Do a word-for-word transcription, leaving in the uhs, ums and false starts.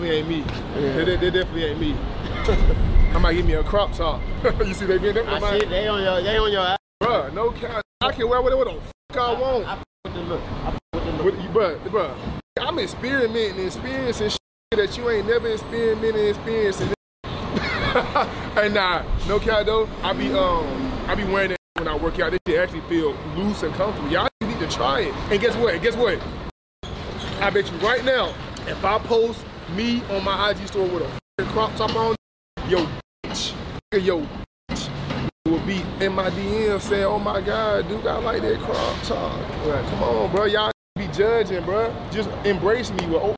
definitely ain't me. Yeah. They, they definitely ain't me. I might give me a crop top. You see they getting I my, see they on your they on your ass. Bruh, no cap. I can wear whatever the fuck I want. I, I with the look. I with the look. With, bruh, bruh, I'm experimenting, experiencing shit that you ain't never experimented, experiencing. And nah, no cap though. I be um, I be wearing it when I work out. This shit actually feel loose and comfortable. Y'all need to try it. And guess what? Guess what? I bet you right now, if I post me on my I G story with a crop top on, yo, bitch, yo, bitch, will be in my D M saying, "Oh my God, dude, I like that crop top." Like, come on, bro, y'all be judging, bro. Just embrace me with open